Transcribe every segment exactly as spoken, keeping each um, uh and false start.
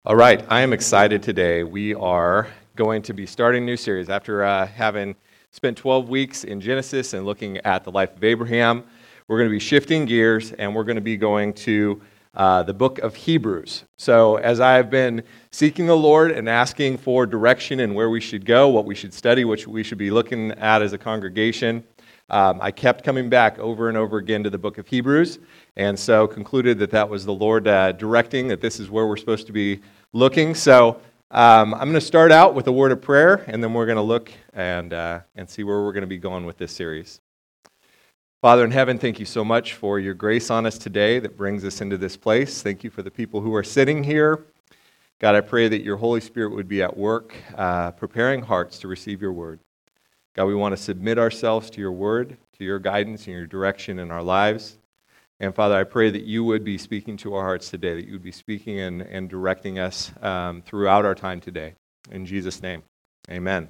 All right, I am excited today. We are going to be starting a new series. After uh, having spent twelve weeks in Genesis and looking at the life of Abraham, we're going to be shifting gears and we're going to be going to uh, the book of Hebrews. So as I've been seeking the Lord and asking for direction and where we should go, what we should study, what we should be looking at as a congregation, um, I kept coming back over and over again to the book of Hebrews, and so concluded that that was the Lord uh, directing, that this is where we're supposed to be looking. So um, I'm going to start out with a word of prayer, and then we're going to look and uh, and see where we're going to be going with this series. Father in heaven, thank you so much for your grace on us today that brings us into this place. Thank you for the people who are sitting here. God, I pray that your Holy Spirit would be at work, uh, preparing hearts to receive your word. God, we want to submit ourselves to your word, to your guidance and your direction in our lives. And Father, I pray that you would be speaking to our hearts today, that you would be speaking and, and directing us um, throughout our time today. In Jesus' name, amen.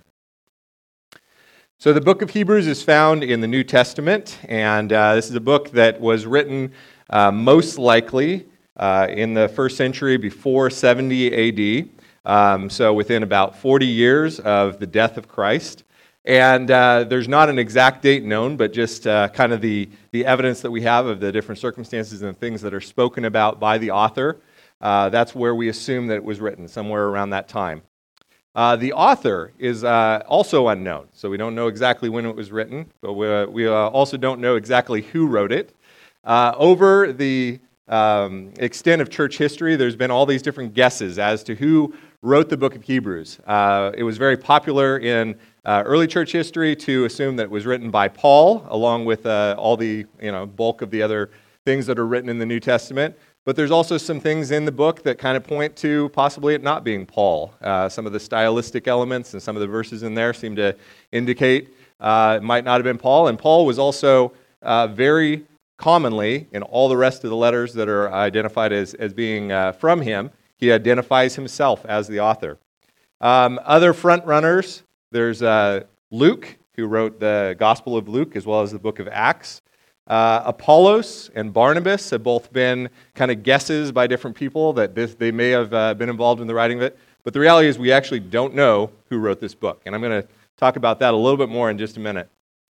So the book of Hebrews is found in the New Testament, and uh, this is a book that was written uh, most likely uh, in the first century before seventy A D, um, so within about forty years of the death of Christ. And uh, there's not an exact date known, but just uh, kind of the, the evidence that we have of the different circumstances and things that are spoken about by the author. Uh, that's where we assume that it was written, somewhere around that time. Uh, the author is uh, also unknown, so we don't know exactly when it was written, but we, uh, we uh, also don't know exactly who wrote it. Uh, over the um, extent of church history, there's been all these different guesses as to who wrote the book of Hebrews. Uh, it was very popular in uh, early church history to assume that it was written by Paul, along with uh, all the you know bulk of the other things that are written in the New Testament. But there's also some things in the book that kind of point to possibly it not being Paul. Uh, some of the stylistic elements and some of the verses in there seem to indicate uh, it might not have been Paul. And Paul was also uh, very commonly, in all the rest of the letters that are identified as, as being uh, from him, he identifies himself as the author. Um, other front runners, there's uh, Luke, who wrote the Gospel of Luke as well as the book of Acts. Uh, Apollos and Barnabas have both been kind of guesses by different people that this, they may have uh, been involved in the writing of it. But the reality is we actually don't know who wrote this book. And I'm going to talk about that a little bit more in just a minute.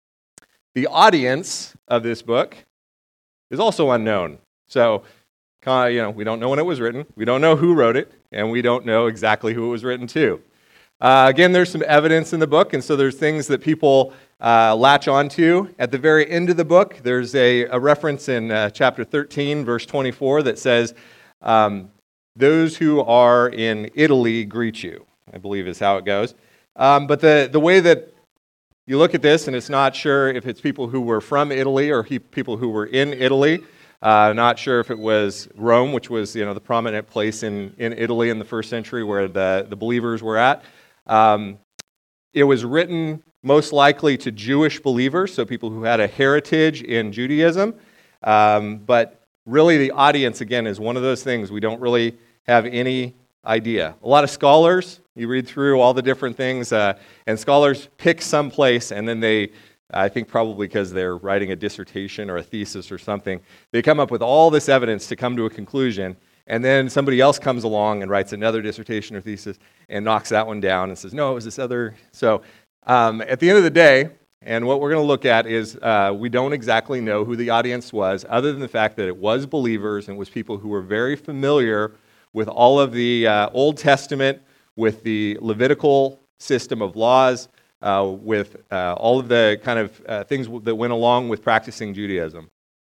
The audience of this book is also unknown. So, uh, you know, we don't know when it was written, we don't know who wrote it, and we don't know exactly who it was written to. Uh, again, there's some evidence in the book, and so there's things that people uh, latch onto. At the very end of the book, there's a, a reference in uh, chapter thirteen, verse twenty-four, that says, um, those who are in Italy greet you, I believe is how it goes. Um, but the, the way that you look at this, and it's not sure if it's people who were from Italy or he, people who were in Italy. Uh, not sure if it was Rome, which was you know the prominent place in, in Italy in the first century where the, the believers were at. Um, it was written most likely to Jewish believers, so people who had a heritage in Judaism. Um, but really the audience, again, is one of those things we don't really have any idea. A lot of scholars, you read through all the different things, uh, and scholars pick some place, and then they, I think probably because they're writing a dissertation or a thesis or something, they come up with all this evidence to come to a conclusion, and then somebody else comes along and writes another dissertation or thesis and knocks that one down and says, no, it was this other. So um, at the end of the day, and what we're going to look at is uh, we don't exactly know who the audience was, other than the fact that it was believers and it was people who were very familiar with all of the uh, Old Testament, with the Levitical system of laws, uh, with uh, all of the kind of uh, things that went along with practicing Judaism.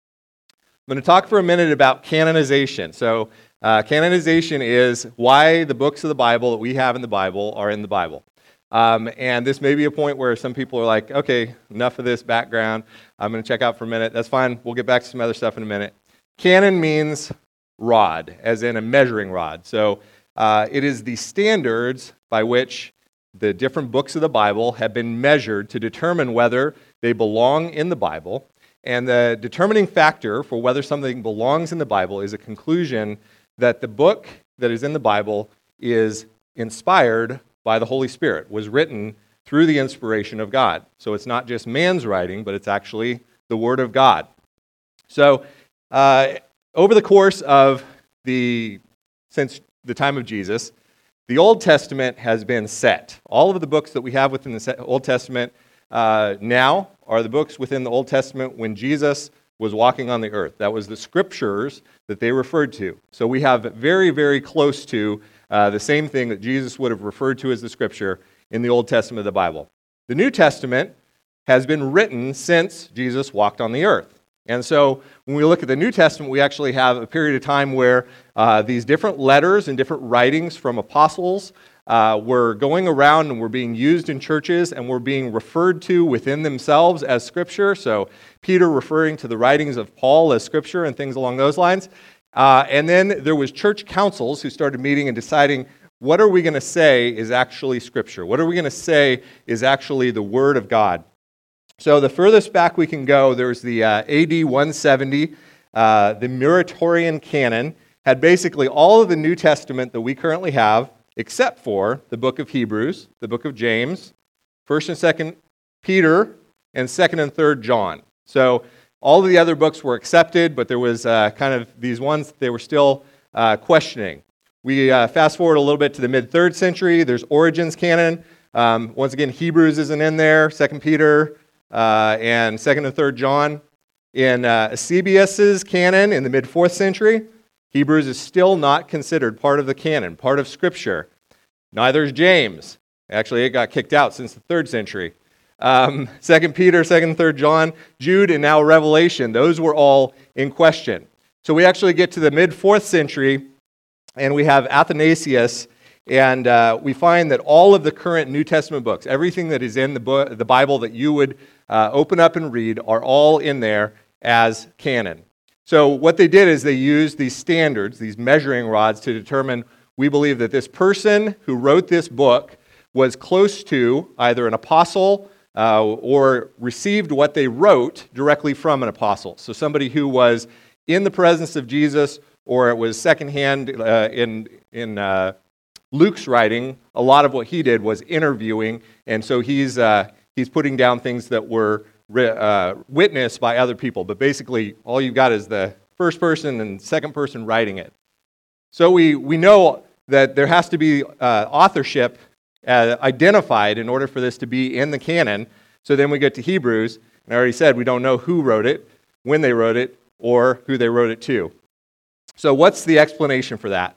I'm going to talk for a minute about canonization. So uh, canonization is why the books of the Bible that we have in the Bible are in the Bible. Um, and this may be a point where some people are like, okay, enough of this background. I'm going to check out for a minute. That's fine. We'll get back to some other stuff in a minute. Canon means rod, as in a measuring rod. So uh, it is the standards by which the different books of the Bible have been measured to determine whether they belong in the Bible. And the determining factor for whether something belongs in the Bible is a conclusion that the book that is in the Bible is inspired by the Holy Spirit, was written through the inspiration of God. So it's not just man's writing, but it's actually the Word of God. So uh, over the course of the, since the time of Jesus, the Old Testament has been set. All of the books that we have within the Old Testament uh, now are the books within the Old Testament when Jesus was walking on the earth. That was the scriptures that they referred to. So we have very, very close to uh, the same thing that Jesus would have referred to as the scripture in the Old Testament of the Bible. The New Testament has been written since Jesus walked on the earth. And so when we look at the New Testament, we actually have a period of time where uh, these different letters and different writings from apostles uh, were going around and were being used in churches and were being referred to within themselves as Scripture. So Peter referring to the writings of Paul as Scripture and things along those lines. Uh, and then there was church councils who started meeting and deciding, what are we going to say is actually Scripture? What are we going to say is actually the Word of God? So the furthest back we can go, there's the uh, A D one seventy, uh, the Muratorian canon, had basically all of the New Testament that we currently have, except for the book of Hebrews, the book of James, First and Second Peter, and Second and Third John. So all of the other books were accepted, but there was uh, kind of these ones they were still uh, questioning. We uh, fast forward a little bit to the mid-third century. There's Origen's canon. Um, once again, Hebrews isn't in there. Second Peter. Uh, and Second and Third John. In uh, Eusebius's canon in the mid-fourth century, Hebrews is still not considered part of the canon, part of Scripture. Neither is James. Actually, it got kicked out since the third century. Um, Second Peter, Second and Third John, Jude, and now Revelation, those were all in question. So we actually get to the mid-fourth century, and we have Athanasius, and uh, we find that all of the current New Testament books, everything that is in the, book, the Bible that you would uh, open up and read, are all in there as canon. So what they did is they used these standards, these measuring rods, to determine, we believe that this person who wrote this book was close to either an apostle uh, or received what they wrote directly from an apostle. So somebody who was in the presence of Jesus, or it was secondhand uh, in in uh, Luke's writing. A lot of what he did was interviewing, and so he's uh, he's putting down things that were uh, witnessed by other people. But basically, all you've got is the first person and second person writing it. So we we know that there has to be uh, authorship uh, identified in order for this to be in the canon. So then we get to Hebrews, and I already said we don't know who wrote it, when they wrote it, or who they wrote it to. So what's the explanation for that?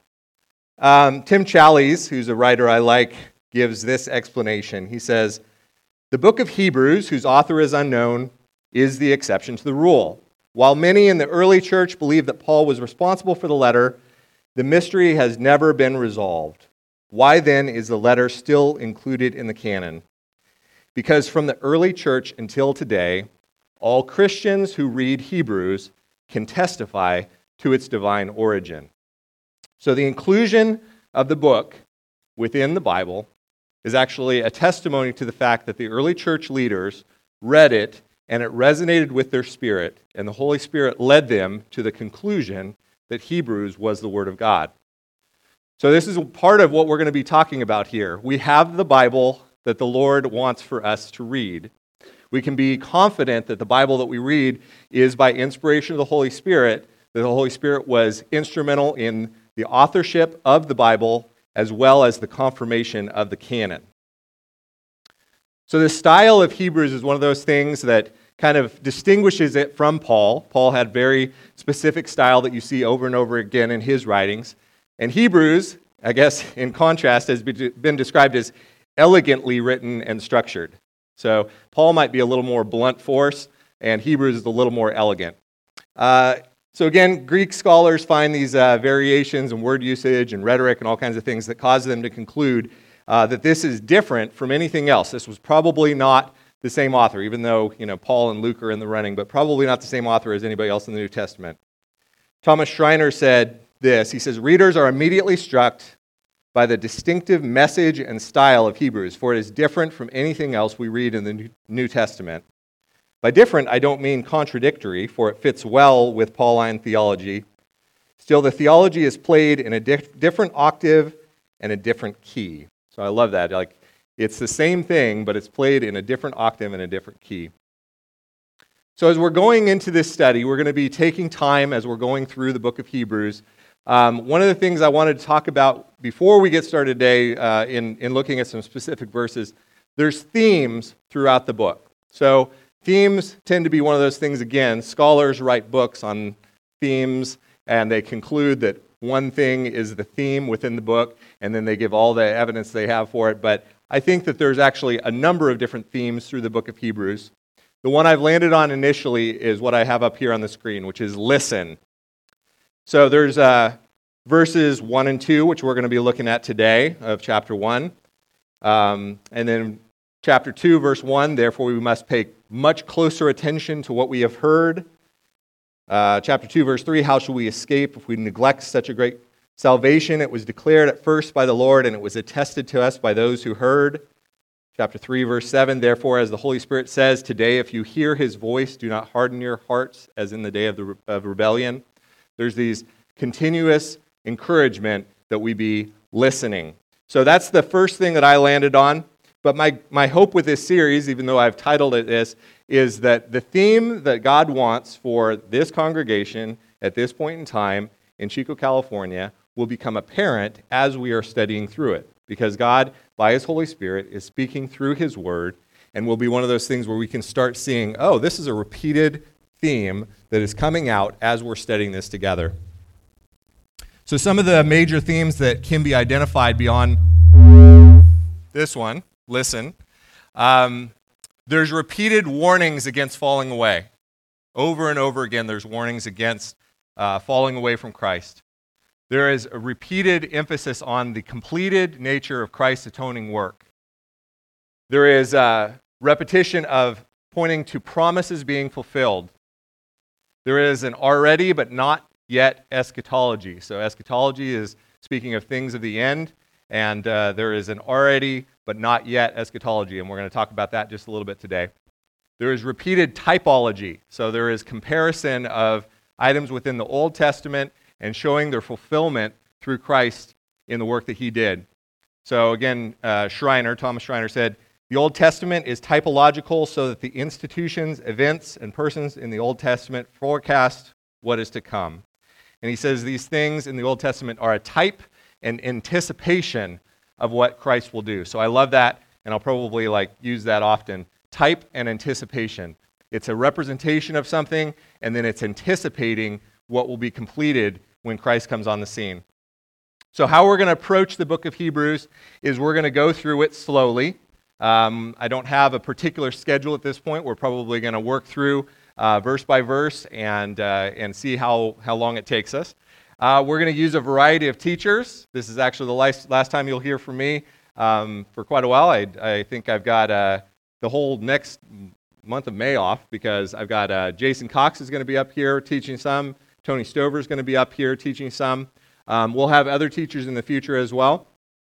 Um, Tim Challies, who's a writer I like, gives this explanation. He says, the book of Hebrews, whose author is unknown, is the exception to the rule. While many in the early church believed that Paul was responsible for the letter, the mystery has never been resolved. Why then is the letter still included in the canon? Because from the early church until today, all Christians who read Hebrews can testify to its divine origin. So the inclusion of the book within the Bible is actually a testimony to the fact that the early church leaders read it and it resonated with their spirit, and the Holy Spirit led them to the conclusion that Hebrews was the Word of God. So this is part of what we're going to be talking about here. We have the Bible that the Lord wants for us to read. We can be confident that the Bible that we read is by inspiration of the Holy Spirit, that the Holy Spirit was instrumental in the authorship of the Bible as well as the confirmation of the canon. So the style of Hebrews is one of those things that kind of distinguishes it from Paul. Paul had very specific style that you see over and over again in his writings. And Hebrews, I guess in contrast, has been described as elegantly written and structured. So Paul might be a little more blunt force, and Hebrews is a little more elegant. Uh, so again, Greek scholars find these uh, variations in word usage and rhetoric and all kinds of things that cause them to conclude uh, that this is different from anything else. This was probably not the same author, even though you know Paul and Luke are in the running, but probably not the same author as anybody else in the New Testament. Thomas Schreiner said this. He says, readers are immediately struck by the distinctive message and style of Hebrews, for it is different from anything else we read in the New Testament. By different, I don't mean contradictory, for it fits well with Pauline theology. Still, the theology is played in a dif- different octave and a different key. So I love that. Like, it's the same thing, but it's played in a different octave and a different key. So as we're going into this study, we're going to be taking time as we're going through the book of Hebrews Um, one of the things I wanted to talk about before we get started today uh, in, in looking at some specific verses, there's themes throughout the book. So themes tend to be one of those things, again, scholars write books on themes, and they conclude that one thing is the theme within the book, and then they give all the evidence they have for it. But I think that there's actually a number of different themes through the book of Hebrews. The one I've landed on initially is what I have up here on the screen, which is listen. So there's uh, verses one and two, which we're going to be looking at today of chapter one. Um, and then chapter two, verse one, therefore we must pay much closer attention to what we have heard. Uh, chapter two, verse three, how shall we escape if we neglect such a great salvation? It was declared at first by the Lord, and it was attested to us by those who heard. Chapter three, verse seven, therefore, as the Holy Spirit says, today if you hear his voice, do not harden your hearts as in the day of, the, of rebellion. There's these continuous encouragement that we be listening. So that's the first thing that I landed on. But my, my hope with this series, even though I've titled it this, is that the theme that God wants for this congregation at this point in time in Chico, California, will become apparent as we are studying through it. Because God, by his Holy Spirit, is speaking through his word, and will be one of those things where we can start seeing, oh, this is a repeated theme that is coming out as we're studying this together. So some of the major themes that can be identified beyond this one, listen, um, there's repeated warnings against falling away. Over and over again, there's warnings against uh, falling away from Christ. There is a repeated emphasis on the completed nature of Christ's atoning work. There is a repetition of pointing to promises being fulfilled. There is an already but not yet eschatology. So eschatology is speaking of things of the end, and uh, there is an already but not yet eschatology, and we're going to talk about that just a little bit today. There is repeated typology. So there is comparison of items within the Old Testament and showing their fulfillment through Christ in the work that he did. So again, uh, Schreiner, Thomas Schreiner said, the Old Testament is typological so that the institutions, events, and persons in the Old Testament forecast what is to come. And he says these things in the Old Testament are a type and anticipation of what Christ will do. So I love that, and I'll probably like use that often. Type and anticipation. It's a representation of something, and then it's anticipating what will be completed when Christ comes on the scene. So how we're going to approach the book of Hebrews is we're going to go through it slowly. Um, I don't have a particular schedule at this point. We're probably going to work through uh, verse by verse and uh, and see how, how long it takes us. Uh, we're going to use a variety of teachers. This is actually the last, last time you'll hear from me um, for quite a while. I, I think I've got uh, the whole next month of May off because I've got uh, Jason Cox is going to be up here teaching some. Tony Stover is going to be up here teaching some. Um, we'll have other teachers in the future as well.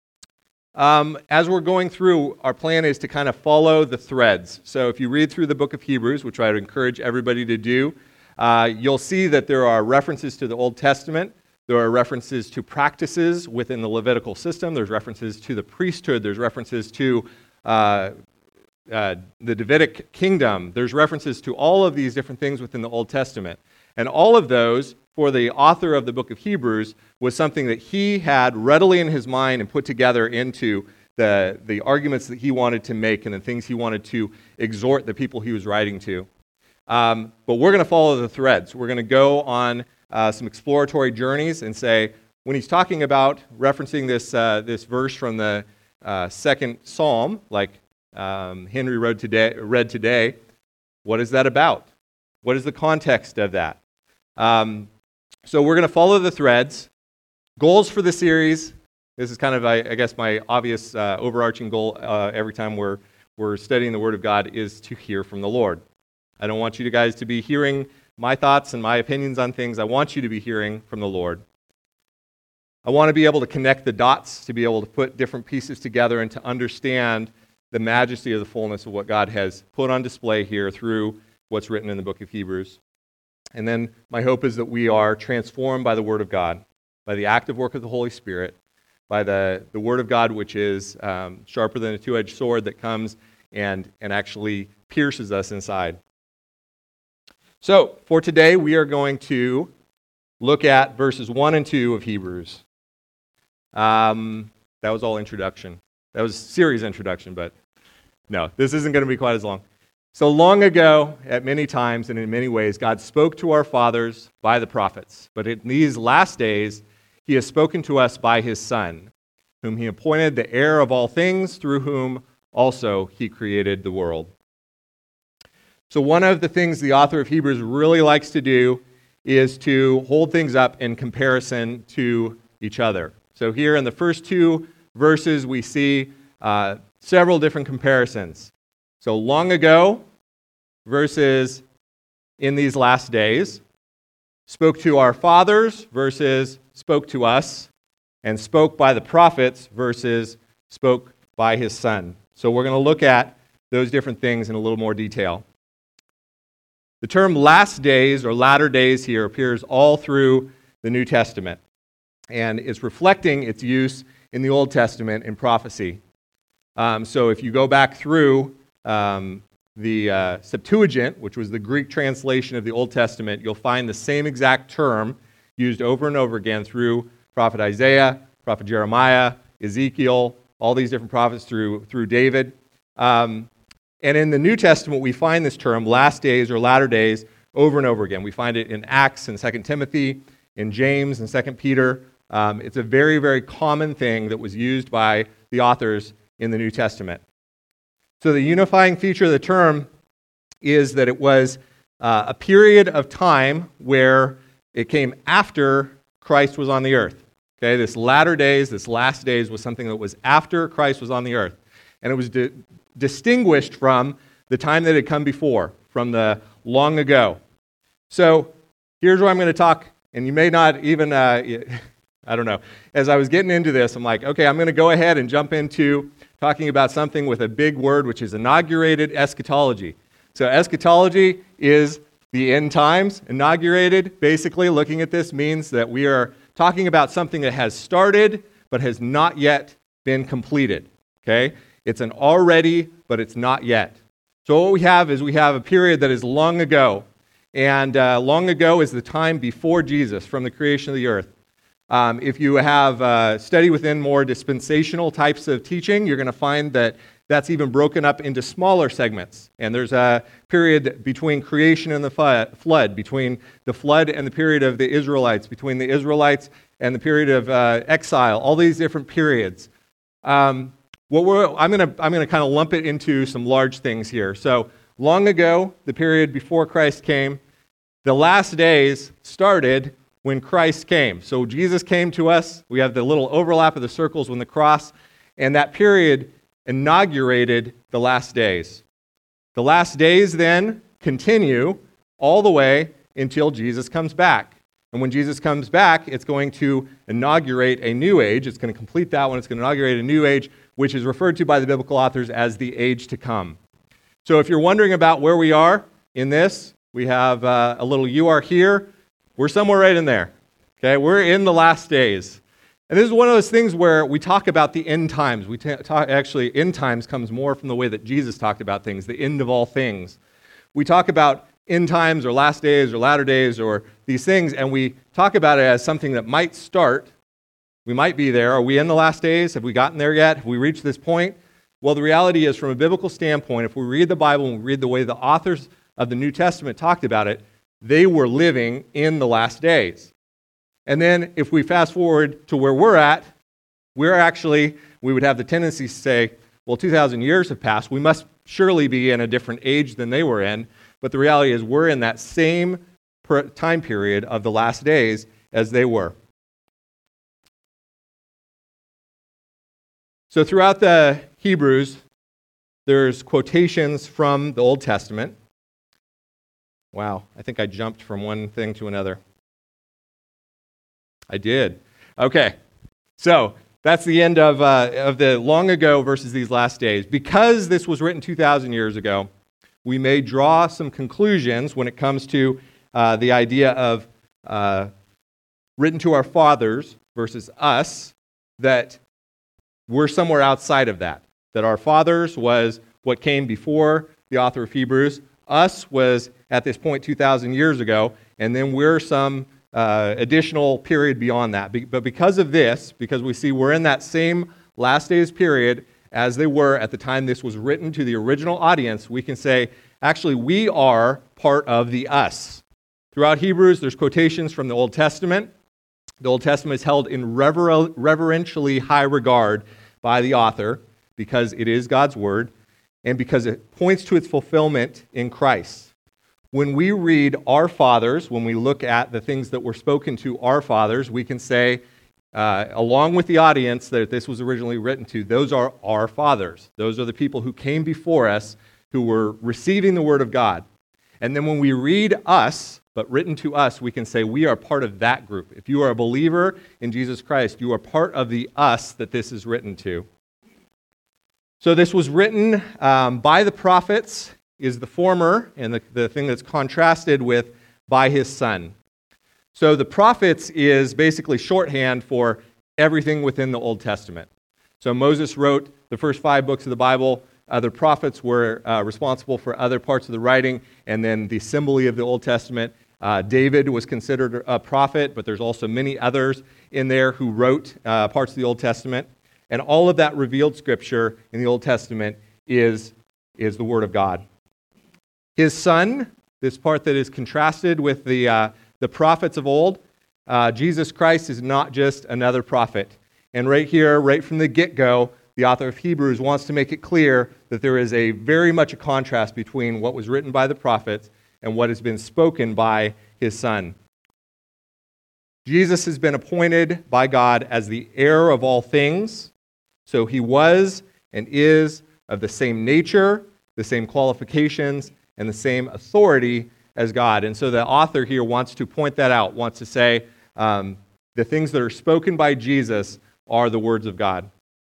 Um, as we're going through, our plan is to kind of follow the threads. So if you read through the book of Hebrews, which I would encourage everybody to do, uh, you'll see that there are references to the Old Testament. There are references to practices within the Levitical system. There's references to the priesthood. There's references to uh, uh, the Davidic kingdom. There's references to all of these different things within the Old Testament. And all of those, for the author of the book of Hebrews, was something that he had readily in his mind and put together into the, the arguments that he wanted to make and the things he wanted to exhort the people he was writing to. Um, but we're going to follow the threads. We're going to go on uh, some exploratory journeys and say, when he's talking about referencing this, uh, this verse from the uh, second psalm, like um, Henry read today, read today, what is that about? What is the context of that? Um, so we're going to follow the threads. Goals for the series. This is kind of, I, I guess, my obvious uh, overarching goal uh, every time we're, we're studying the Word of God is to hear from the Lord. I don't want you guys to be hearing my thoughts and my opinions on things. I want you to be hearing from the Lord. I want to be able to connect the dots, to be able to put different pieces together and to understand the majesty of the fullness of what God has put on display here through what's written in the book of Hebrews. And then my hope is that we are transformed by the Word of God, by the active work of the Holy Spirit, by the, the Word of God, which is um, sharper than a two-edged sword that comes and, and actually pierces us inside. So, for today, we are going to look at verses one and two of Hebrews. Um, that was all introduction. That was series introduction, but no, this isn't going to be quite as long. So long ago, at many times and in many ways, God spoke to our fathers by the prophets. But in these last days, he has spoken to us by his Son, whom he appointed the heir of all things, through whom also he created the world. So one of the things the author of Hebrews really likes to do is to hold things up in comparison to each other. So here in the first two verses, we see uh, several different comparisons. So long ago versus in these last days, spoke to our fathers versus spoke to us, and spoke by the prophets versus spoke by his Son. So we're going to look at those different things in a little more detail. The term last days or latter days here appears all through the New Testament, and it's reflecting its use in the Old Testament in prophecy. Um, so if you go back through um, the uh, Septuagint, which was the Greek translation of the Old Testament, you'll find the same exact term used over and over again through prophet Isaiah, prophet Jeremiah, Ezekiel, all these different prophets through, through David. Um, and in the New Testament, we find this term, last days or latter days, over and over again. We find it in Acts and Second Timothy, in James and Second Peter. Um, it's a very, very common thing that was used by the authors in the New Testament. So the unifying feature of the term is that it was uh, a period of time where it came after Christ was on the earth. Okay, this latter days, this last days was something that was after Christ was on the earth. And it was di- distinguished from the time that had come before, from the long ago. So here's where I'm going to talk, and you may not even, uh, I don't know. As I was getting into this, I'm like, okay, I'm going to go ahead and jump into talking about something with a big word, which is inaugurated eschatology. So eschatology is the end times. Inaugurated, basically, looking at this, means that we are talking about something that has started but has not yet been completed. Okay? It's an already, but it's not yet. So what we have is we have a period that is long ago. And uh, long ago is the time before Jesus, from the creation of the earth. Um, if you have uh, study within more dispensational types of teaching, you're going to find that that's even broken up into smaller segments. And there's a period between creation and the flood, between the flood and the period of the Israelites, between the Israelites and the period of uh, exile, all these different periods. Um, what we're, I'm going to I'm going to kind of lump it into some large things here. So long ago, the period before Christ came, the last days started when Christ came. So Jesus came to us. We have the little overlap of the circles when the cross, and that period inaugurated the last days. The last days then continue all the way until Jesus comes back. And when Jesus comes back, it's going to inaugurate a new age. It's going to complete that one. It's going to inaugurate a new age, which is referred to by the biblical authors as the age to come. So if you're wondering about where we are in this, we have uh, a little you are here. We're somewhere right in there. Okay, we're in the last days. And this is one of those things where we talk about the end times. We t- talk, actually, end times comes more from the way that Jesus talked about things, the end of all things. We talk about end times or last days or latter days or these things, and we talk about it as something that might start. We might be there. Are we in the last days? Have we gotten there yet? Have we reached this point? Well, the reality is, from a biblical standpoint, if we read the Bible and we read the way the authors of the New Testament talked about it, they were living in the last days. And then if we fast forward to where we're at, we're actually, we would have the tendency to say, well, two thousand years have passed. We must surely be in a different age than they were in. But the reality is we're in that same time period of the last days as they were. So throughout the Hebrews, there's quotations from the Old Testament. Wow, I think I jumped from one thing to another. I did. Okay, so that's the end of, uh, of the long ago versus these last days. Because this was written two thousand years ago, we may draw some conclusions when it comes to uh, the idea of uh, written to our fathers versus us, that we're somewhere outside of that. That our fathers was what came before the author of Hebrews. Us was at this point two thousand years ago, and then we're some uh, additional period beyond that. Be- but because of this, because we see we're in that same last days period as they were at the time this was written to the original audience, we can say, actually, we are part of the us. Throughout Hebrews, there's quotations from the Old Testament. The Old Testament is held in rever- reverentially high regard by the author because it is God's word and because it points to its fulfillment in Christ. When we read our fathers, when we look at the things that were spoken to our fathers, we can say, uh, along with the audience that this was originally written to, those are our fathers. Those are the people who came before us who were receiving the word of God. And then when we read us, but written to us, we can say we are part of that group. If you are a believer in Jesus Christ, you are part of the us that this is written to. So this was written um, by the prophets, is the former, and the, the thing that's contrasted with by his son. So the prophets is basically shorthand for everything within the Old Testament. So Moses wrote the first five books of the Bible. Other prophets were uh, responsible for other parts of the writing, and then the assembly of the Old Testament. Uh, David was considered a prophet, but there's also many others in there who wrote uh, parts of the Old Testament. And all of that revealed scripture in the Old Testament is, is the Word of God. His son, this part that is contrasted with the, uh, the prophets of old, uh, Jesus Christ is not just another prophet. And right here, right from the get-go, the author of Hebrews wants to make it clear that there is a very much a contrast between what was written by the prophets and what has been spoken by his son. Jesus has been appointed by God as the heir of all things, so he was and is of the same nature, the same qualifications, and the same authority as God. And so the author here wants to point that out, wants to say um, the things that are spoken by Jesus are the words of God.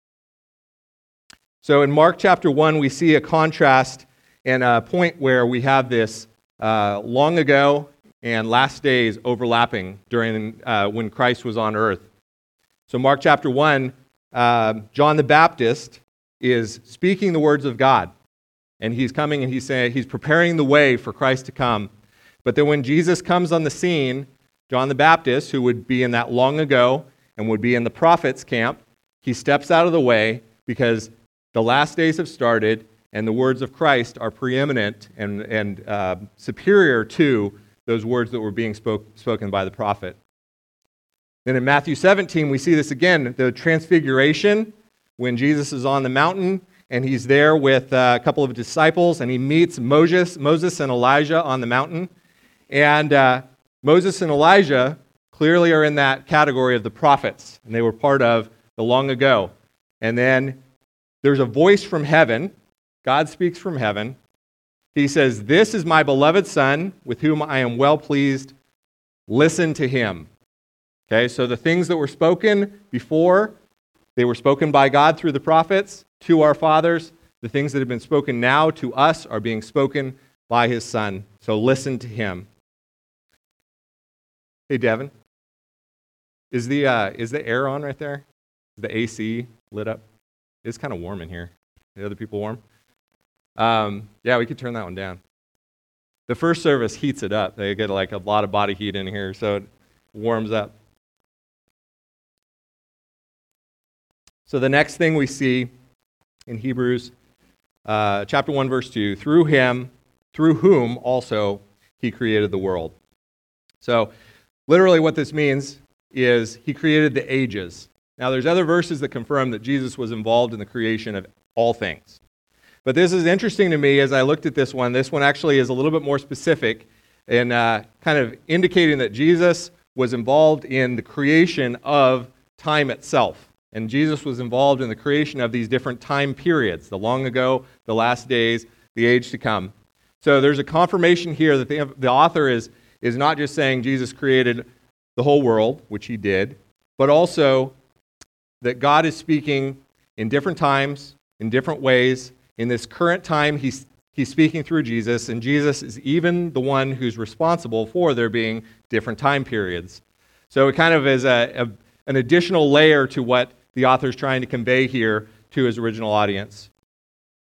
So in Mark chapter one, we see a contrast and a point where we have this uh, long ago and last days overlapping during uh, when Christ was on earth. So Mark chapter one, uh, John the Baptist is speaking the words of God. And he's coming and he's saying he's preparing the way for Christ to come. But then when Jesus comes on the scene, John the Baptist, who would be in that long ago and would be in the prophets' camp, he steps out of the way because the last days have started, and the words of Christ are preeminent and, and uh, superior to those words that were being spoke, spoken by the prophet. Then in Matthew seventeen, we see this again, the transfiguration, when Jesus is on the mountain, and he's there with uh, a couple of disciples, and he meets Moses, Moses and Elijah on the mountain. And uh, Moses and Elijah clearly are in that category of the prophets, and they were part of the long ago. And then there's a voice from heaven. God speaks from heaven. He says, "This is my beloved Son, with whom I am well pleased. Listen to him." Okay, so the things that were spoken before, they were spoken by God through the prophets to our fathers. The things that have been spoken now to us are being spoken by his Son. So listen to him. Hey, Devin, is the uh, is the air on right there? Is the A C lit up? It's kind of warm in here. The other people warm? Um, yeah, we could turn that one down. The first service heats it up. They get like a lot of body heat in here, so it warms up. So the next thing we see in Hebrews uh, chapter one, verse two, through him, through whom also he created the world. So literally what this means is he created the ages. Now there's other verses that confirm that Jesus was involved in the creation of all things. But this is interesting to me as I looked at this one. This one actually is a little bit more specific in uh, kind of indicating that Jesus was involved in the creation of time itself. And Jesus was involved in the creation of these different time periods, the long ago, the last days, the age to come. So there's a confirmation here that the, the author is, is not just saying Jesus created the whole world, which he did, but also that God is speaking in different times, in different ways. In this current time, he's, he's speaking through Jesus, and Jesus is even the one who's responsible for there being different time periods. So it kind of is a, a, an additional layer to what the author is trying to convey here to his original audience.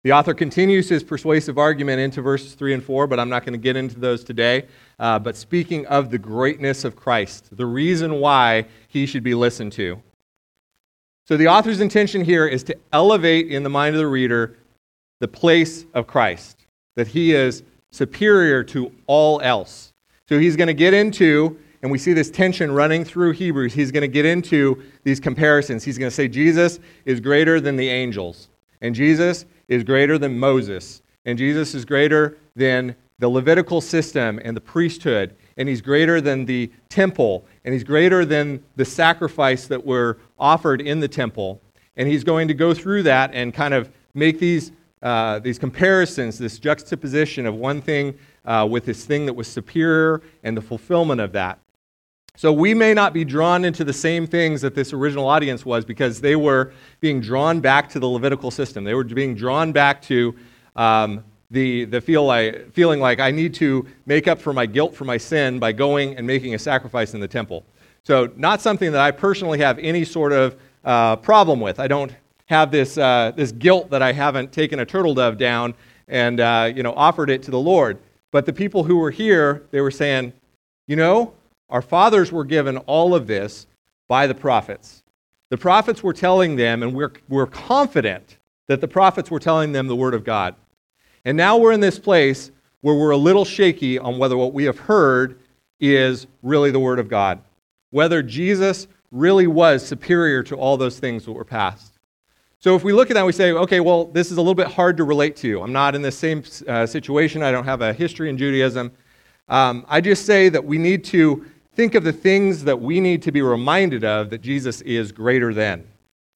The author continues his persuasive argument into verses three and four, but I'm not going to get into those today. Uh, but speaking of the greatness of Christ, the reason why he should be listened to. So the author's intention here is to elevate in the mind of the reader the place of Christ, that he is superior to all else. So he's going to get into, and we see this tension running through Hebrews, he's going to get into these comparisons. He's going to say Jesus is greater than the angels, and Jesus is greater than Moses, and Jesus is greater than the Levitical system and the priesthood, and he's greater than the temple, and he's greater than the sacrifice that were offered in the temple. And he's going to go through that and kind of make these uh, these comparisons, this juxtaposition of one thing uh, with this thing that was superior and the fulfillment of that. So we may not be drawn into the same things that this original audience was, because they were being drawn back to the Levitical system. They were being drawn back to um, the, the feel like, feeling like I need to make up for my guilt for my sin by going and making a sacrifice in the temple. So not something that I personally have any sort of uh, problem with. I don't have this, uh, this guilt that I haven't taken a turtle dove down and uh, you know, offered it to the Lord. But the people who were here, they were saying, you know, our fathers were given all of this by the prophets. The prophets were telling them, and we're, we're confident that the prophets were telling them the Word of God. And now we're in this place where we're a little shaky on whether what we have heard is really the Word of God, whether Jesus really was superior to all those things that were passed. So if we look at that, we say, okay, well, this is a little bit hard to relate to. I'm not in the same uh, situation. I don't have a history in Judaism. Um, I just say that we need to think of the things that we need to be reminded of that Jesus is greater than.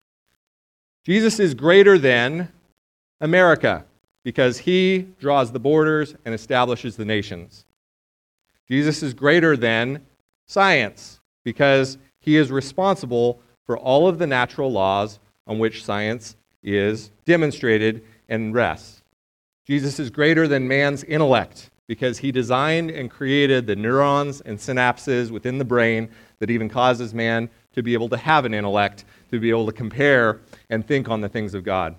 Jesus is greater than America because he draws the borders and establishes the nations. Jesus is greater than science because he is responsible for all of the natural laws on which science is demonstrated and rests. Jesus is greater than man's intellect because he designed and created the neurons and synapses within the brain that even causes man to be able to have an intellect, to be able to compare and think on the things of God.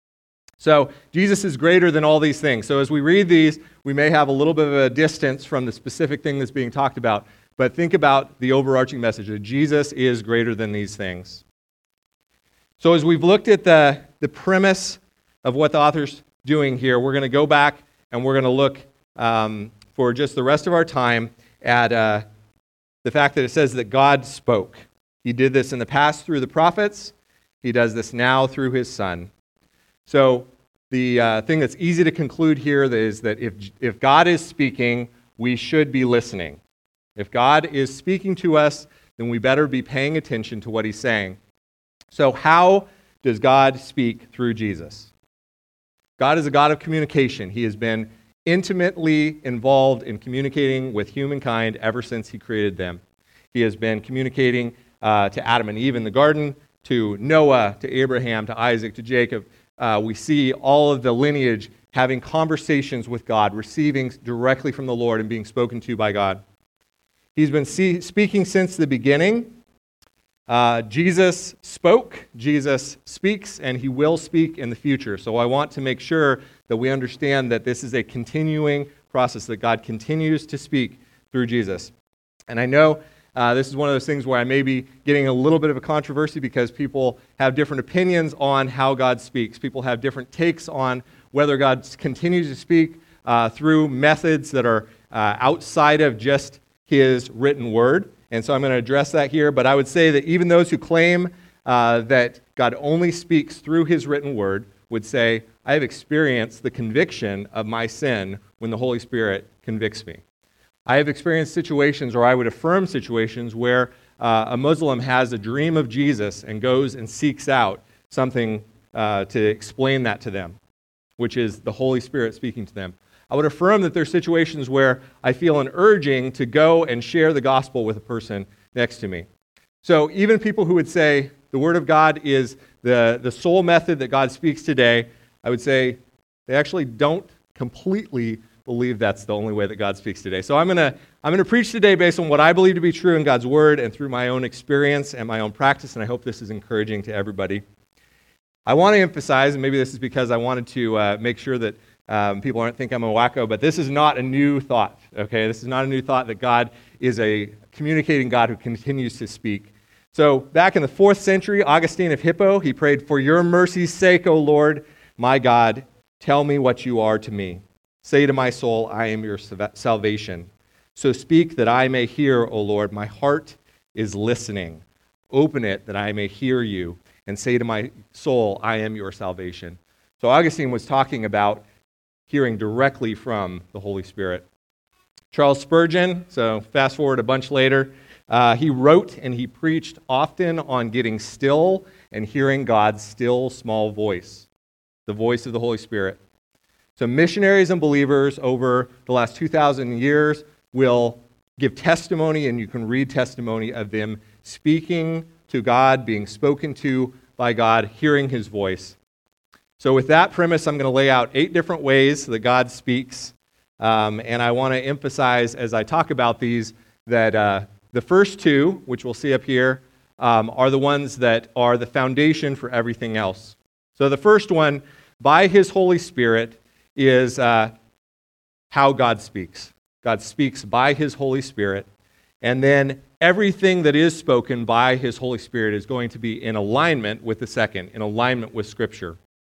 So Jesus is greater than all these things. So as we read these, we may have a little bit of a distance from the specific thing that's being talked about, but think about the overarching message that Jesus is greater than these things. So as we've looked at the, the premise of what the author's doing here, we're going to go back and we're going to look um, for just the rest of our time at uh, the fact that it says that God spoke. He did this in the past through the prophets. He does this now through his Son. So the uh, thing that's easy to conclude here is that if, if God is speaking, we should be listening. If God is speaking to us, then we better be paying attention to what he's saying. So how does God speak through Jesus? God is a God of communication. He has been intimately involved in communicating with humankind ever since he created them. He has been communicating uh, to Adam and Eve in the garden, to Noah, to Abraham, to Isaac, to Jacob. Uh, we see all of the lineage having conversations with God, receiving directly from the Lord and being spoken to by God. He's been see- speaking since the beginning. Uh, Jesus spoke, Jesus speaks, and he will speak in the future. So I want to make sure that we understand that this is a continuing process, that God continues to speak through Jesus. And I know uh, this is one of those things where I may be getting a little bit of a controversy because people have different opinions on how God speaks. People have different takes on whether God continues to speak uh, through methods that are uh, outside of just his written word. And so I'm going to address that here, but I would say that even those who claim uh, that God only speaks through his written word would say, I have experienced the conviction of my sin when the Holy Spirit convicts me. I have experienced situations, or I would affirm situations, where uh, a Muslim has a dream of Jesus and goes and seeks out something uh, to explain that to them, which is the Holy Spirit speaking to them. I would affirm that there are situations where I feel an urging to go and share the gospel with a person next to me. So even people who would say the Word of God is the, the sole method that God speaks today, I would say they actually don't completely believe that's the only way that God speaks today. So I'm going to I'm going to preach today based on what I believe to be true in God's Word and through my own experience and my own practice, and I hope this is encouraging to everybody. I want to emphasize, and maybe this is because I wanted to uh, make sure that um, people aren't thinking I'm a wacko, but this is not a new thought, okay? This is not a new thought that God is a communicating God who continues to speak. So back in the fourth century, Augustine of Hippo, he prayed, "For your mercy's sake, O Lord, my God, tell me what you are to me. Say to my soul, I am your salvation. So speak that I may hear, O Lord. My heart is listening. Open it that I may hear you, and say to my soul, I am your salvation." So Augustine was talking about hearing directly from the Holy Spirit. Charles Spurgeon, so fast forward a bunch later, uh, he wrote and he preached often on getting still and hearing God's still small voice, the voice of the Holy Spirit. So missionaries and believers over the last two thousand years will give testimony, and you can read testimony of them speaking to God, being spoken to by God, hearing his voice. So with that premise, I'm going to lay out eight different ways that God speaks, um, and I want to emphasize as I talk about these that uh, the first two, which we'll see up here, um, are the ones that are the foundation for everything else. So the first one, by his Holy Spirit, is uh, how God speaks. God speaks by his Holy Spirit, and then everything that is spoken by his Holy Spirit is going to be in alignment with the second, in alignment with Scripture.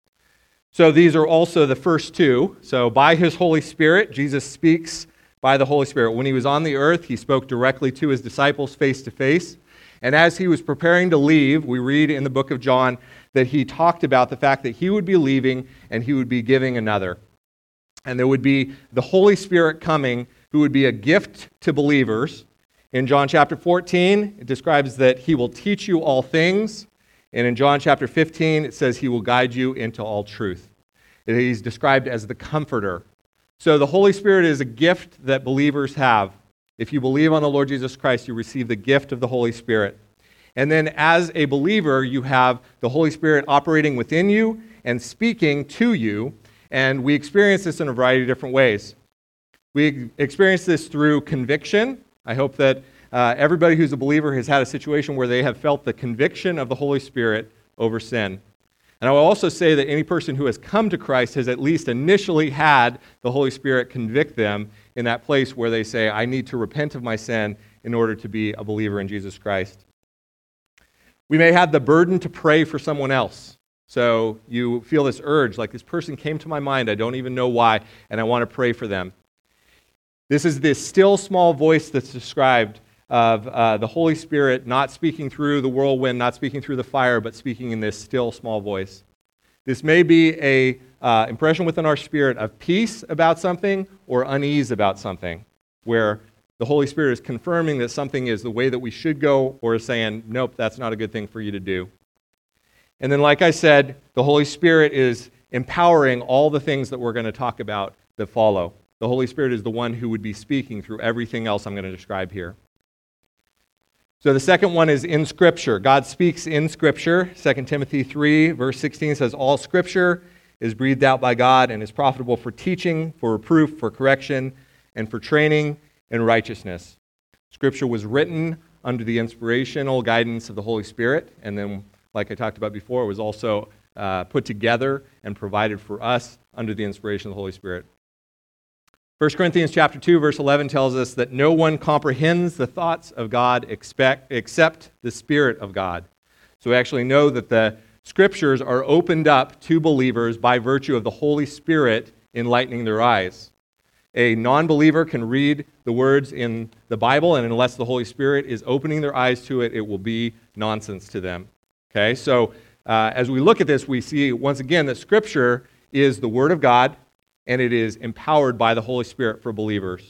So these are also the first two. So by his Holy Spirit, Jesus speaks by the Holy Spirit. When he was on the earth, he spoke directly to his disciples face to face. And as he was preparing to leave, we read in the book of John that he talked about the fact that he would be leaving and he would be giving another. And there would be the Holy Spirit coming, who would be a gift to believers. In John chapter fourteen, it describes that he will teach you all things. And in John chapter fifteen, it says he will guide you into all truth. He's described as the Comforter. So the Holy Spirit is a gift that believers have. If you believe on the Lord Jesus Christ, you receive the gift of the Holy Spirit. And then as a believer, you have the Holy Spirit operating within you and speaking to you. And we experience this in a variety of different ways. We experience this through conviction. I hope that uh, everybody who's a believer has had a situation where they have felt the conviction of the Holy Spirit over sin. And I will also say that any person who has come to Christ has at least initially had the Holy Spirit convict them in that place where they say, I need to repent of my sin in order to be a believer in Jesus Christ. We may have the burden to pray for someone else. So you feel this urge, like this person came to my mind, I don't even know why, and I want to pray for them. This is this still small voice that's described of uh, the Holy Spirit not speaking through the whirlwind, not speaking through the fire, but speaking in this still small voice. This may be a uh, impression within our spirit of peace about something or unease about something, where the Holy Spirit is confirming that something is the way that we should go, or is saying, nope, that's not a good thing for you to do. And then, like I said, the Holy Spirit is empowering all the things that we're going to talk about that follow. The Holy Spirit is the one who would be speaking through everything else I'm going to describe here. So the second one is in Scripture. God speaks in Scripture. Second Timothy three, verse sixteen says, all Scripture is breathed out by God and is profitable for teaching, for reproof, for correction, and for training in righteousness. Scripture was written under the inspirational guidance of the Holy Spirit, and then, like I talked about before, it was also uh, put together and provided for us under the inspiration of the Holy Spirit. First Corinthians chapter two, verse eleven tells us that no one comprehends the thoughts of God expect, except the Spirit of God. So we actually know that the Scriptures are opened up to believers by virtue of the Holy Spirit enlightening their eyes. A non-believer can read the words in the Bible, and unless the Holy Spirit is opening their eyes to it, it will be nonsense to them. Okay, so uh, as we look at this, we see once again that Scripture is the Word of God, and it is empowered by the Holy Spirit for believers.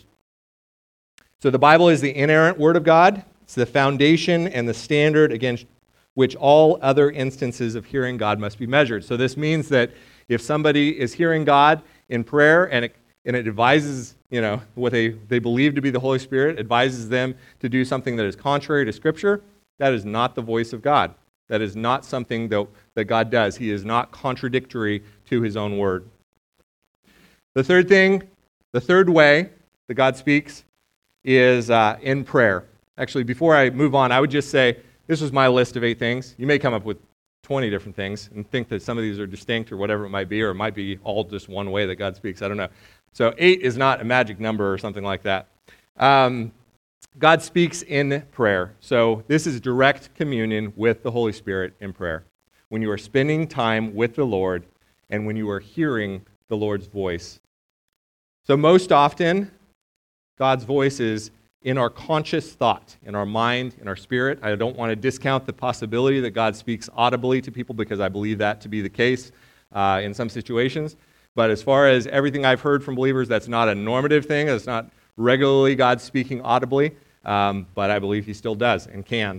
So the Bible is the inerrant Word of God. It's the foundation and the standard against which all other instances of hearing God must be measured. So this means that if somebody is hearing God in prayer and it, and it advises, you know, what they, they believe to be the Holy Spirit, advises them to do something that is contrary to Scripture, that is not the voice of God. That is not something that, that God does. He is not contradictory to His own Word. The third thing, the third way that God speaks is uh, in prayer. Actually, before I move on, I would just say, this was my list of eight things. You may come up with twenty different things and think that some of these are distinct or whatever it might be, or it might be all just one way that God speaks. I don't know. So eight is not a magic number or something like that. Um, God speaks in prayer. So this is direct communion with the Holy Spirit in prayer. When you are spending time with the Lord and when you are hearing the Lord's voice. So most often, God's voice is in our conscious thought, in our mind, in our spirit. I don't want to discount the possibility that God speaks audibly to people because I believe that to be the case uh, in some situations. But as far as everything I've heard from believers, that's not a normative thing. It's not regularly God speaking audibly, um, but I believe he still does and can.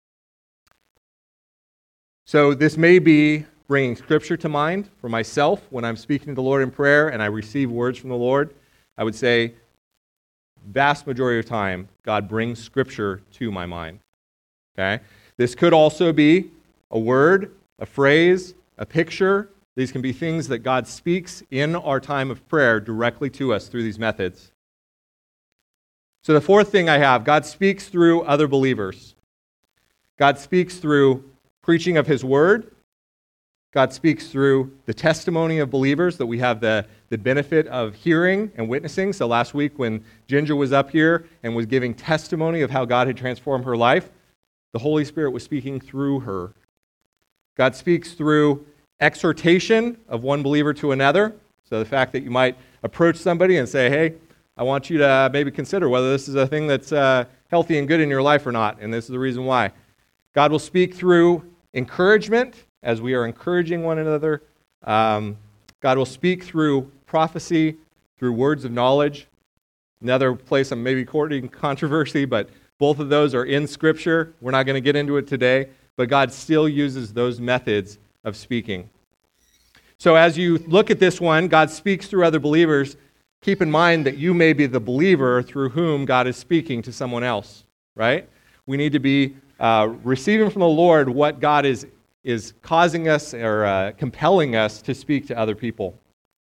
So this may be bringing Scripture to mind for myself when I'm speaking to the Lord in prayer and I receive words from the Lord. I would say vast majority of time, God brings Scripture to my mind. Okay? This could also be a word, a phrase, a picture. These can be things that God speaks in our time of prayer directly to us through these methods. So the fourth thing I have, God speaks through other believers. God speaks through preaching of his word. God speaks through the testimony of believers that we have the, the benefit of hearing and witnessing. So last week when Ginger was up here and was giving testimony of how God had transformed her life, the Holy Spirit was speaking through her. God speaks through exhortation of one believer to another. So the fact that you might approach somebody and say, hey, I want you to maybe consider whether this is a thing that's uh, healthy and good in your life or not, and this is the reason why. God will speak through encouragement, as we are encouraging one another. Um, God will speak through prophecy, through words of knowledge. Another place I'm maybe courting controversy, but both of those are in Scripture. We're not going to get into it today, but God still uses those methods of speaking. So as you look at this one, God speaks through other believers. Keep in mind that you may be the believer through whom God is speaking to someone else, right? We need to be uh, receiving from the Lord what God is is causing us or uh, compelling us to speak to other people.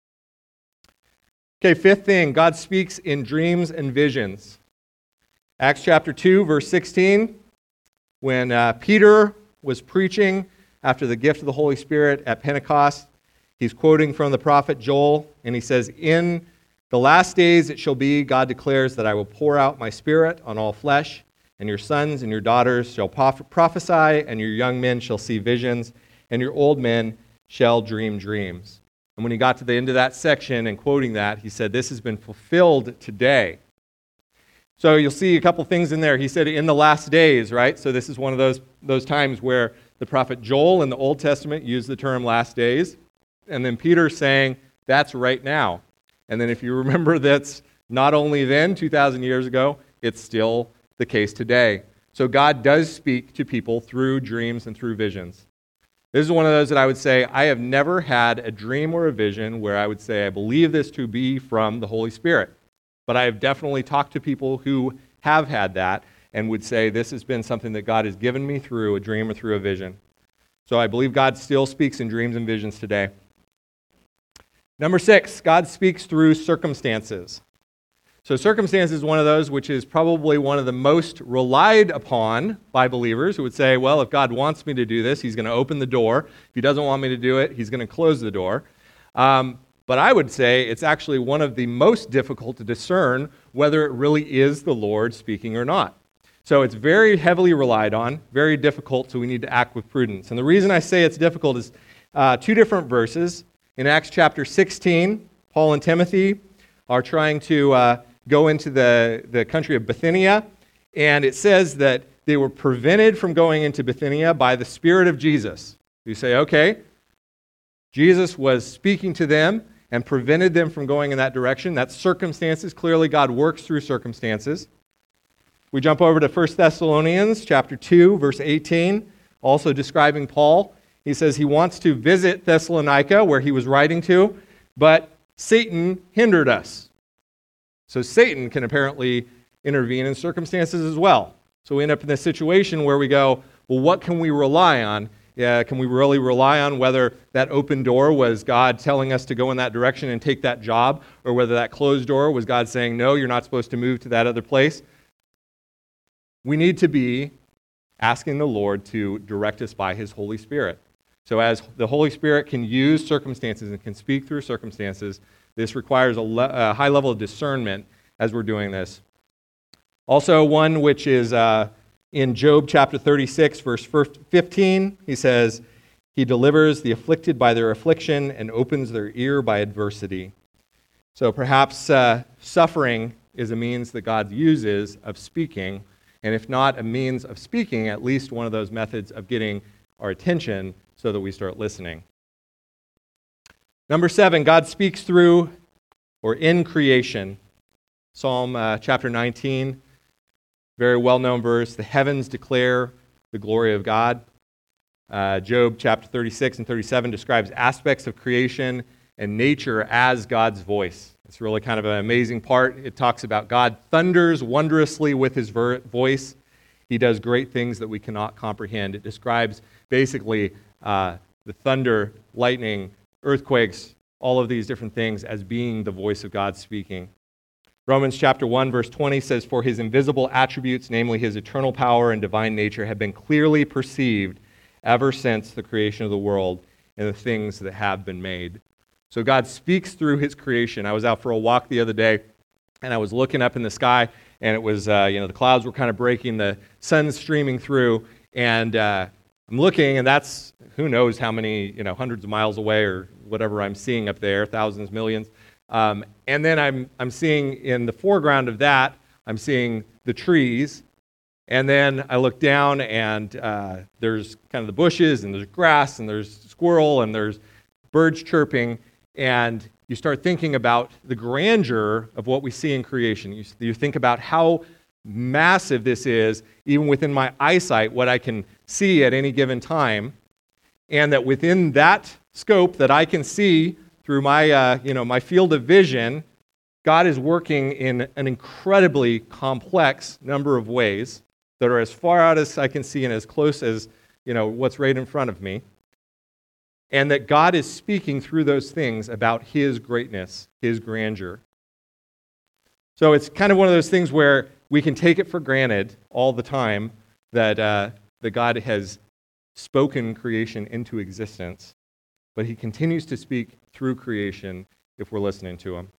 Okay, fifth thing, God speaks in dreams and visions. Acts chapter two, verse sixteen, when uh, Peter was preaching after the gift of the Holy Spirit at Pentecost, he's quoting from the prophet Joel, and he says, in the last days it shall be, God declares, that I will pour out my Spirit on all flesh, and your sons and your daughters shall prophesy, and your young men shall see visions, and your old men shall dream dreams. And when he got to the end of that section and quoting that, he said, this has been fulfilled today. So you'll see a couple things in there. He said, in the last days, right? So this is one of those, those times where the prophet Joel in the Old Testament used the term last days, and then Peter's saying, that's right now. And then if you remember, that's not only then, two thousand years ago, it's still the case today. So God does speak to people through dreams and through visions. This is one of those that I would say, I have never had a dream or a vision where I would say, I believe this to be from the Holy Spirit. But I have definitely talked to people who have had that and would say, this has been something that God has given me through a dream or through a vision. So I believe God still speaks in dreams and visions today. Number six, God speaks through circumstances. So circumstance is one of those which is probably one of the most relied upon by believers who would say, well, if God wants me to do this, he's going to open the door. If he doesn't want me to do it, he's going to close the door. Um, but I would say it's actually one of the most difficult to discern whether it really is the Lord speaking or not. So it's very heavily relied on, very difficult, so we need to act with prudence. And the reason I say it's difficult is uh, two different verses. In Acts chapter sixteen, Paul and Timothy are trying to uh, go into the, the country of Bithynia, and it says that they were prevented from going into Bithynia by the Spirit of Jesus. You say, okay, Jesus was speaking to them and prevented them from going in that direction. That's circumstances. Clearly, God works through circumstances. We jump over to First Thessalonians chapter two, verse eighteen, also describing Paul. He says he wants to visit Thessalonica, where he was writing to, but Satan hindered us. So Satan can apparently intervene in circumstances as well. So we end up in this situation where we go, well, what can we rely on? Yeah, can we really rely on whether that open door was God telling us to go in that direction and take that job, or whether that closed door was God saying, no, you're not supposed to move to that other place? We need to be asking the Lord to direct us by his Holy Spirit. So as the Holy Spirit can use circumstances and can speak through circumstances, this requires a, le- a high level of discernment as we're doing this. Also, one which is uh, in Job chapter thirty-six, verse fifteen, he says, "He delivers the afflicted by their affliction and opens their ear by adversity." So perhaps uh, suffering is a means that God uses of speaking, and if not a means of speaking, at least one of those methods of getting our attention so that we start listening. Number seven, God speaks through or in creation. Psalm uh, chapter nineteen, very well-known verse, "The heavens declare the glory of God." Uh, Job chapter thirty-six and thirty-seven describes aspects of creation and nature as God's voice. It's really kind of an amazing part. It talks about God thunders wondrously with his ver- voice. He does great things that we cannot comprehend. It describes basically uh, the thunder, lightning, earthquakes, all of these different things as being the voice of God speaking. Romans chapter one, verse twenty says, "For his invisible attributes, namely his eternal power and divine nature, have been clearly perceived ever since the creation of the world and the things that have been made." So God speaks through his creation. I was out for a walk the other day, and I was looking up in the sky, and it was, uh, you know, the clouds were kind of breaking, the sun's streaming through, and uh, I'm looking, and that's, who knows how many, you know, hundreds of miles away or whatever I'm seeing up there, thousands, millions. Um, and then I'm I'm seeing in the foreground of that, I'm seeing the trees, and then I look down, and uh, there's kind of the bushes, and there's grass, and there's squirrel, and there's birds chirping, and you start thinking about the grandeur of what we see in creation. You, you think about how massive this is, even within my eyesight, what I can see at any given time, and that within that scope that I can see through my, uh, you know, my field of vision, God is working in an incredibly complex number of ways that are as far out as I can see and as close as, you know, what's right in front of me. And that God is speaking through those things about his greatness, his grandeur. So it's kind of one of those things where we can take it for granted all the time that, uh, that God has spoken creation into existence, but he continues to speak through creation if we're listening to him.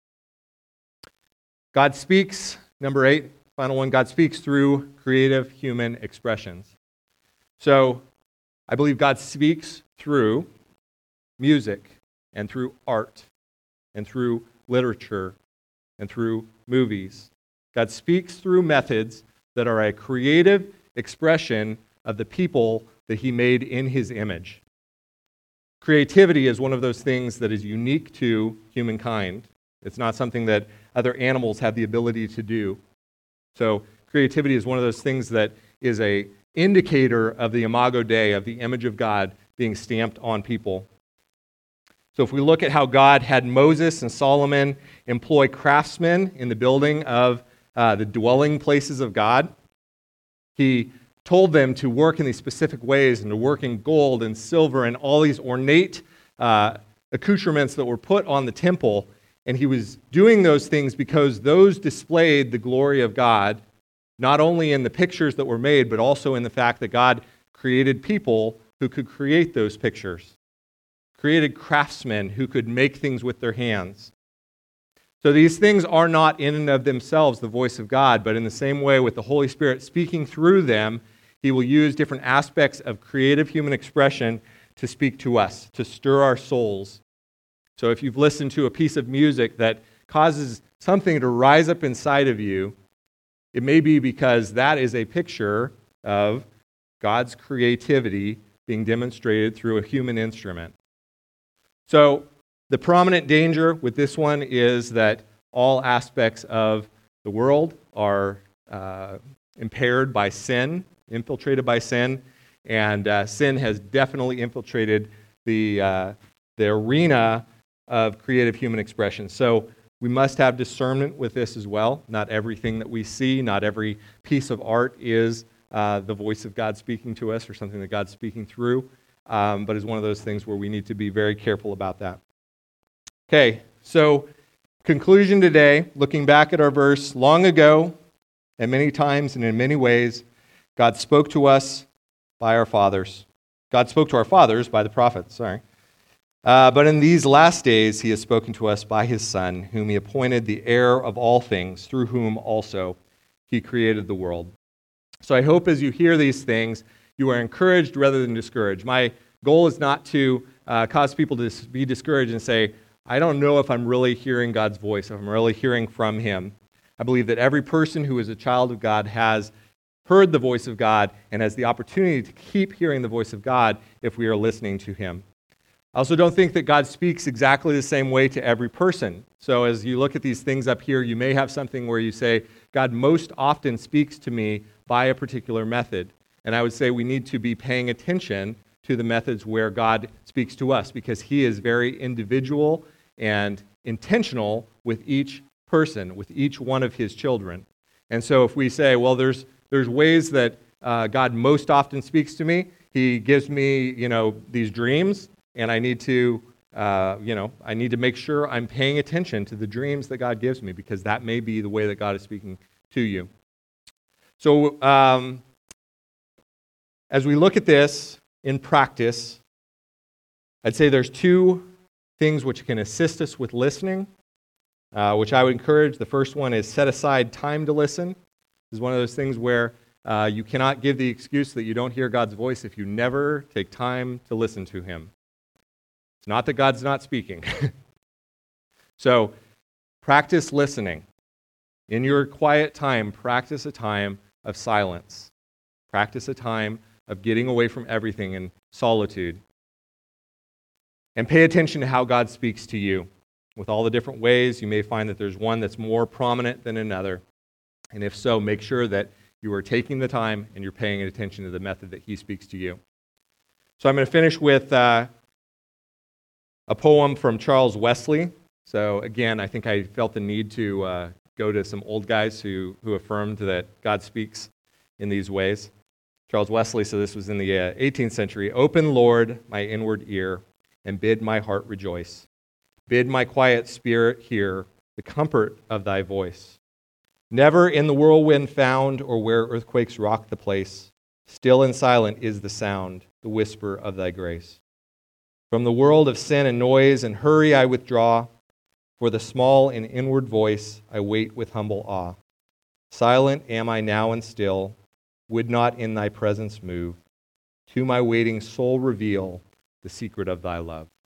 God speaks, number eight, final one, God speaks through creative human expressions. So I believe God speaks through music and through art and through literature and through movies. God speaks through methods that are a creative expression of the people that he made in his image. Creativity is one of those things that is unique to humankind. It's not something that other animals have the ability to do. So creativity is one of those things that is a indicator of the imago Dei, of the image of God being stamped on people. So if we look at how God had Moses and Solomon employ craftsmen in the building of uh, the dwelling places of God, he told them to work in these specific ways and to work in gold and silver and all these ornate uh, accoutrements that were put on the temple. And he was doing those things because those displayed the glory of God, not only in the pictures that were made, but also in the fact that God created people who could create those pictures, created craftsmen who could make things with their hands. So these things are not in and of themselves the voice of God, but in the same way with the Holy Spirit speaking through them, he will use different aspects of creative human expression to speak to us, to stir our souls. So if you've listened to a piece of music that causes something to rise up inside of you, it may be because that is a picture of God's creativity being demonstrated through a human instrument. So the prominent danger with this one is that all aspects of the world are uh, impaired by sin, infiltrated by sin, and uh, sin has definitely infiltrated the, uh, the arena of creative human expression. So we must have discernment with this as well. Not everything that we see, not every piece of art is uh, the voice of God speaking to us or something that God's speaking through, um, but is one of those things where we need to be very careful about that. Okay, so conclusion today, looking back at our verse, long ago, and many times and in many ways, God spoke to us by our fathers. God spoke to our fathers by the prophets, sorry. Uh, but in these last days he has spoken to us by his Son, whom he appointed the heir of all things, through whom also he created the world. So I hope as you hear these things, you are encouraged rather than discouraged. My goal is not to uh, cause people to be discouraged and say, I don't know if I'm really hearing God's voice, if I'm really hearing from him. I believe that every person who is a child of God has heard the voice of God and has the opportunity to keep hearing the voice of God if we are listening to him. I also don't think that God speaks exactly the same way to every person. So as you look at these things up here, you may have something where you say, God most often speaks to me by a particular method. And I would say we need to be paying attention to the methods where God speaks to us, because he is very individual and intentional with each person, with each one of his children. And so if we say, well, there's there's ways that uh, God most often speaks to me, he gives me, you know, these dreams, and I need to, uh, you know, I need to make sure I'm paying attention to the dreams that God gives me, because that may be the way that God is speaking to you. So um, as we look at this in practice, I'd say there's two things which can assist us with listening, uh, which I would encourage. The first one is set aside time to listen. This is one of those things where uh, you cannot give the excuse that you don't hear God's voice if you never take time to listen to him. It's not that God's not speaking. So practice listening. In your quiet time, practice a time of silence. Practice a time of getting away from everything in solitude. And pay attention to how God speaks to you. With all the different ways, you may find that there's one that's more prominent than another. And if so, make sure that you are taking the time and you're paying attention to the method that he speaks to you. So I'm going to finish with uh, a poem from Charles Wesley. So again, I think I felt the need to uh, go to some old guys who, who affirmed that God speaks in these ways. Charles Wesley, so this was in the uh, eighteenth century. Open, Lord, my inward ear, and bid my heart rejoice. Bid my quiet spirit hear the comfort of thy voice. Never in the whirlwind found, or where earthquakes rock the place, still and silent is the sound, the whisper of thy grace. From the world of sin and noise and hurry I withdraw, for the small and inward voice I wait with humble awe. Silent am I now and still, would not in thy presence move, to my waiting soul reveal the secret of thy love.